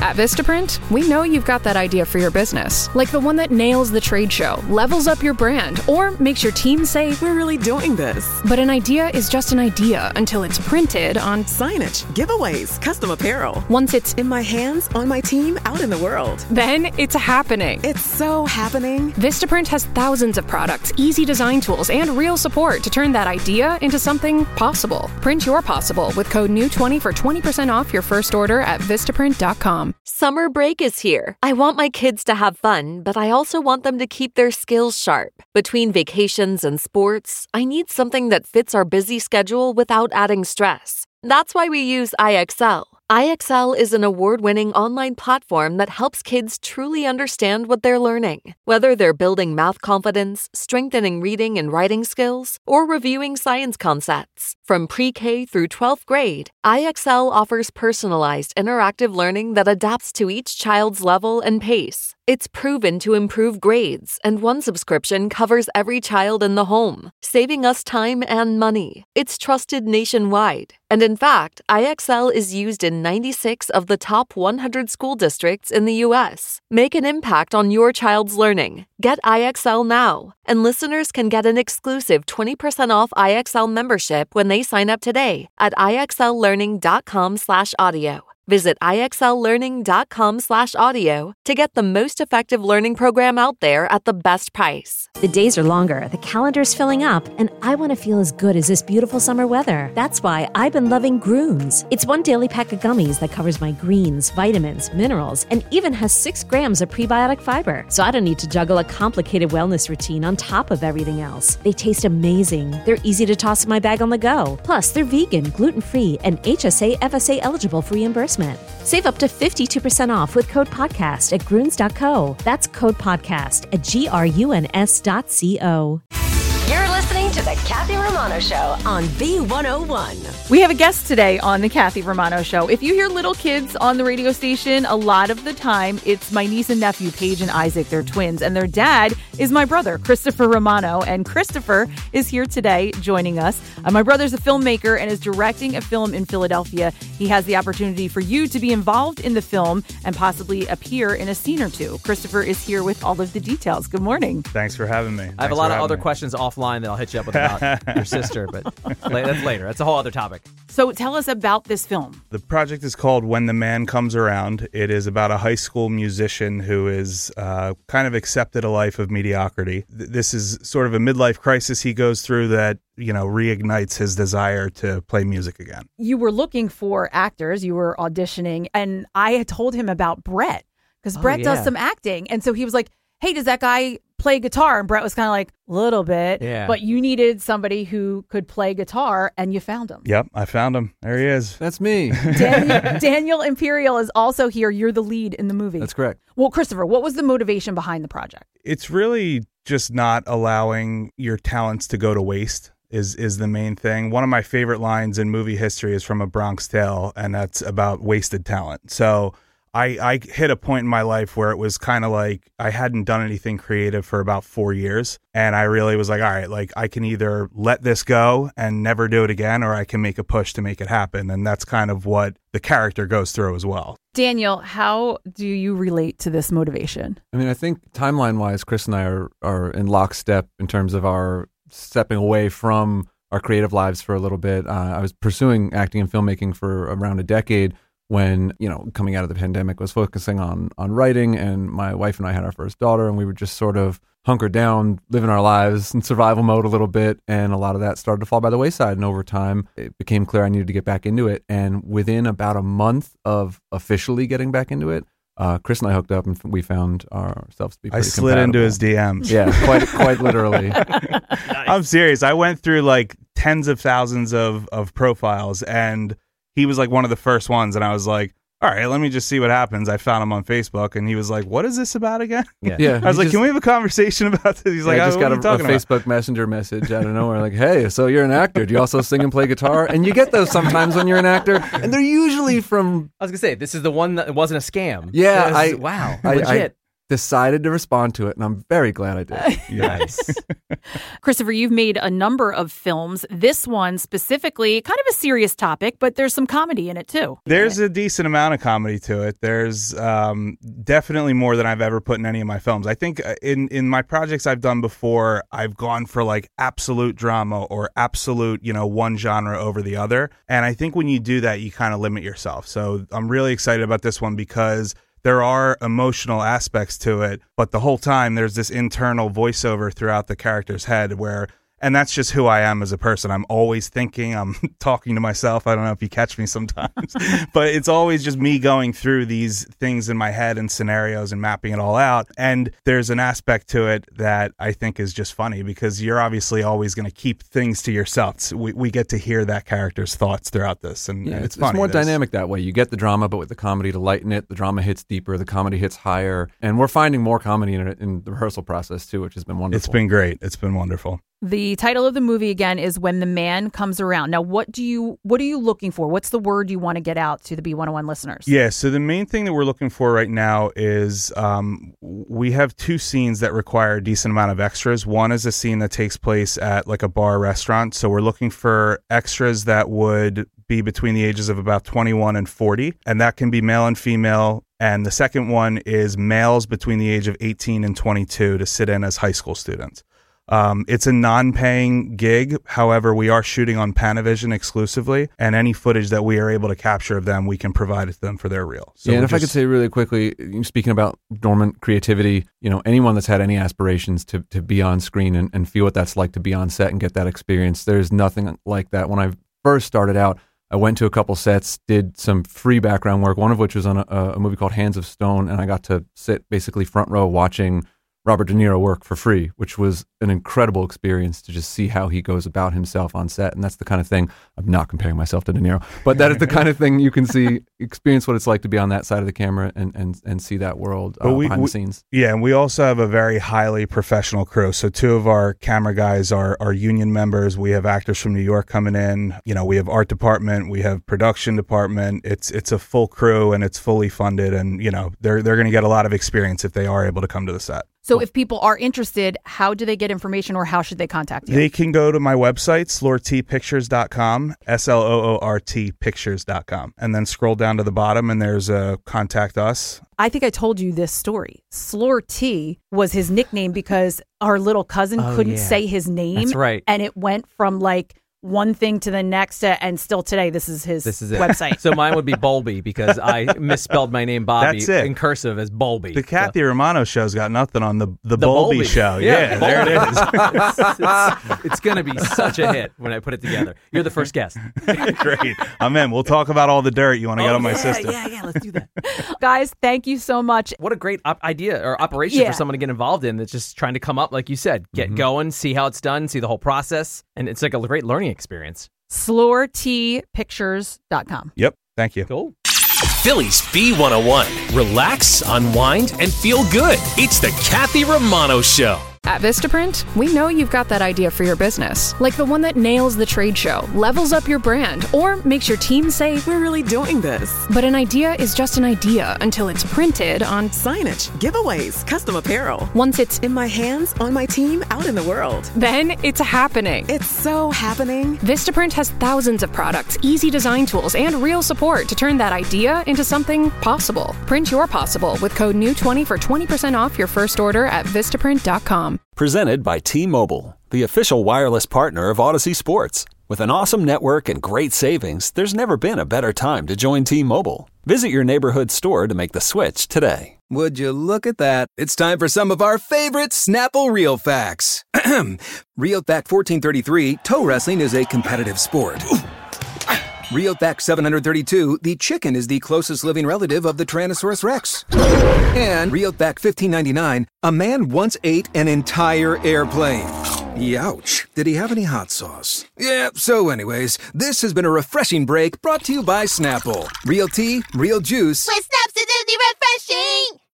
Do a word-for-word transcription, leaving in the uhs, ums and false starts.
At Vistaprint, we know you've got that idea for your business, like the one that nails the trade show, levels up your brand, or makes your team say, "We're really doing this." But an idea is just an idea until it's printed on signage, giveaways, custom apparel. Once it's in my hands, on my team, out in the world. Then it's happening. It's so happening. Vistaprint has thousands of products, easy design tools, and real support to turn that idea into something possible. Print your possible with code new twenty for twenty percent off your first order at vistaprint dot com. Summer break is here. I want my kids to have fun, but I also want them to keep their skills sharp. Between vacations and sports, I need something that fits our busy schedule without adding stress. That's why we use I X L. I X L is an award-winning online platform that helps kids truly understand what they're learning. Whether they're building math confidence, strengthening reading and writing skills, or reviewing science concepts. From pre-K through twelfth grade, I X L offers personalized interactive learning that adapts to each child's level and pace. It's proven to improve grades, and one subscription covers every child in the home, saving us time and money. It's trusted nationwide. And in fact, I X L is used in ninety-six of the top one hundred school districts in the U S. Make an impact on your child's learning. Get I X L now. And listeners can get an exclusive twenty percent off I X L membership when they sign up today at ixllearning.com slash audio. Visit ixllearning.com slash audio to get the most effective learning program out there at the best price. The days are longer, the calendar's filling up, and I want to feel as good as this beautiful summer weather. That's why I've been loving Grooms. It's one daily pack of gummies that covers my greens, vitamins, minerals, and even has six grams of prebiotic fiber. So I don't need to juggle a complicated wellness routine on top of everything else. They taste amazing. They're easy to toss in my bag on the go. Plus, they're vegan, gluten-free, and H S A F S A eligible for reimbursement. Save up to fifty-two percent off with code podcast at gruns dot co. That's code podcast at G R U N S dot C O. You're listening to The Kathy Romano Show on B one oh one. We have a guest today on The Kathy Romano Show. If you hear little kids on the radio station, a lot of the time, it's my niece and nephew, Paige and Isaac. They're twins, and their dad is my brother, Christopher Romano. And Christopher is here today joining us. Uh, my brother's a filmmaker and is directing a film in Philadelphia. He has the opportunity for you to be involved in the film and possibly appear in a scene or two. Christopher is here with all of the details. Good morning. Thanks for having me. I have Thanks a lot of other me. questions offline that I'll hit you up with about your sister, but that's later. That's a whole other topic. So tell us about this film. The project is called When the Man Comes Around. It is about a high school musician who is uh, kind of accepted a life of mediocrity. Th- this is sort of a midlife crisis he goes through that, you know, reignites his desire to play music again. You were looking for actors. You were auditioning, and I had told him about Brett because Oh, Brett yeah. does some acting. And so he was like, hey, does that guy play guitar? And Brett was kind of like, a little bit. Yeah. But you needed somebody who could play guitar, and you found him. Yep, I found him. There he is. That's me. Daniel, Daniel Imperial is also here. You're the lead in the movie. That's correct. Well, Christopher, what was the motivation behind the project? It's really just not allowing your talents to go to waste. Is is the main thing. One of my favorite lines in movie history is from A Bronx Tale, and that's about wasted talent. So I, I hit a point in my life where it was kind of like I hadn't done anything creative for about four years. And I really was like, all right, like I can either let this go and never do it again, or I can make a push to make it happen. And that's kind of what the character goes through as well. Daniel, how do you relate to this motivation? I mean, I think timeline-wise, Chris and I are, are in lockstep in terms of our stepping away from our creative lives for a little bit. Uh, I was pursuing acting and filmmaking for around a decade when, you know, coming out of the pandemic, was focusing on on writing, and my wife and I had our first daughter, and we were just sort of hunkered down, living our lives in survival mode a little bit, and a lot of that started to fall by the wayside. And over time, it became clear I needed to get back into it. And within about a month of officially getting back into it, Uh, Chris and I hooked up, and we found ourselves to be pretty I slid compatible. into his D Ms. Yeah, quite quite literally. I'm serious. I went through like tens of thousands of, of profiles, and he was like one of the first ones. And I was like, all right, let me just see what happens. I found him on Facebook, and he was like, what is this about again? Yeah. yeah I was like, just, can we have a conversation about this? He's yeah, like, I just oh, got what a, are you talking a about? Facebook Messenger message out of nowhere, like, hey, so you're an actor. Do you also sing and play guitar? And you get those sometimes when you're an actor, and they're usually from... I was going to say, this is the one that wasn't a scam. Yeah, Was, I... Wow, I, legit. decided to respond to it, and I'm very glad I did. Nice. Christopher, you've made a number of films. This one specifically, kind of a serious topic, but there's some comedy in it too. There's a decent amount of comedy to it. There's um, definitely more than I've ever put in any of my films. I think in, in my projects I've done before, I've gone for like absolute drama or absolute, you know, one genre over the other. And I think when you do that, you kind of limit yourself. So I'm really excited about this one because there are emotional aspects to it, but the whole time there's this internal voiceover throughout the character's head where, and that's just who I am as a person. I'm always thinking, I'm talking to myself. I don't know if you catch me sometimes, but it's always just me going through these things in my head and scenarios and mapping it all out. And there's an aspect to it that I think is just funny because you're obviously always going to keep things to yourself. So we, we get to hear that character's thoughts throughout this. And, yeah, and it's, it's funny. It's more There's, dynamic that way. You get the drama, but with the comedy to lighten it, the drama hits deeper, the comedy hits higher. And we're finding more comedy in it in the rehearsal process too, which has been wonderful. It's been great. It's been wonderful. The title of the movie again is When the Man Comes Around. Now, what do you what are you looking for? What's the word you want to get out to the B one oh one listeners? Yeah, so the main thing that we're looking for right now is um, we have two scenes that require a decent amount of extras. One is a scene that takes place at like a bar restaurant. So we're looking for extras that would be between the ages of about twenty-one and forty, and that can be male and female. And the second one is males between the age of eighteen and twenty-two to sit in as high school students. Um, it's a non-paying gig. However, we are shooting on Panavision exclusively, and any footage that we are able to capture of them, we can provide it to them for their reel. So yeah, and if just, I could say really quickly, speaking about dormant creativity, you know, anyone that's had any aspirations to to be on screen and, and feel what that's like to be on set and get that experience, there's nothing like that. When I first started out, I went to a couple sets, did some free background work, one of which was on a, a movie called Hands of Stone, and I got to sit basically front row watching Robert De Niro work for free, which was an incredible experience to just see how he goes about himself on set. And that's the kind of thing, I'm not comparing myself to De Niro, but that is the kind of thing you can see, experience what it's like to be on that side of the camera and and, and see that world uh, we, behind we, the scenes. Yeah, and we also have a very highly professional crew. So two of our camera guys are, are union members. We have actors from New York coming in. You know, we have art department, we have production department. It's it's a full crew and it's fully funded. And, you know, they're, they're going to get a lot of experience if they are able to come to the set. So if people are interested, how do they get information or how should they contact you? They can go to my website, slort pictures dot com, S L O O R T pictures dot com, and then scroll down to the bottom and there's a contact us. I think I told you this story. Slorty was his nickname because our little cousin oh, couldn't yeah. say his name. That's right. And it went from like one thing to the next, uh, and still today, this is his this is it. website. So mine would be Bulby because I misspelled my name Bobby That's it. in cursive as Bulby. The Kathy so. Romano show's got nothing on the the, The Bulby Bulby. show. Yeah, Yeah, there it is. it's it's, it's going to be such a hit when I put it together. You're the first guest. Great. I'm in. We'll talk about all the dirt you want to oh, get on my yeah, system. Yeah, yeah, let's do that. Guys, thank you so much. What a great op- idea or operation Yeah. for someone to get involved in that's just trying to come up, like you said, get Mm-hmm. going, see how it's done, see the whole process. And it's like a great learning experience. slorty pictures dot com. Yep. Thank you. Cool. Philly's B one oh one. Relax, unwind, and feel good. It's the Kathy Romano Show. At Vistaprint, we know you've got that idea for your business, like the one that nails the trade show, levels up your brand, or makes your team say, We're really doing this. but an idea is just an idea until it's printed on. Signage, giveaways, custom apparel. Once it's In my hands, on my team, out in the world. then it's happening. It's so happening. Vistaprint has thousands of products, easy design tools, and real support to turn that idea into something possible. Print your possible with code new twenty for twenty percent off your first order at vistaprint dot com. Presented by T-Mobile, the official wireless partner of Odyssey Sports. With an awesome network and great savings, there's never been a better time to join T-Mobile. Visit your neighborhood store to make the switch today. Would you look at that? It's time for some of our favorite Snapple Real Facts. Real Fact fourteen thirty-three, toe wrestling is a competitive sport. Real Fact seven hundred thirty-two, the chicken is the closest living relative of the Tyrannosaurus Rex. And Real Fact fifteen ninety-nine, a man once ate an entire airplane. Youch. Did he have any hot sauce? Yeah, so anyways, this has been a refreshing break brought to you by Snapple. Real tea, real juice. With Snapps, it's really refreshing!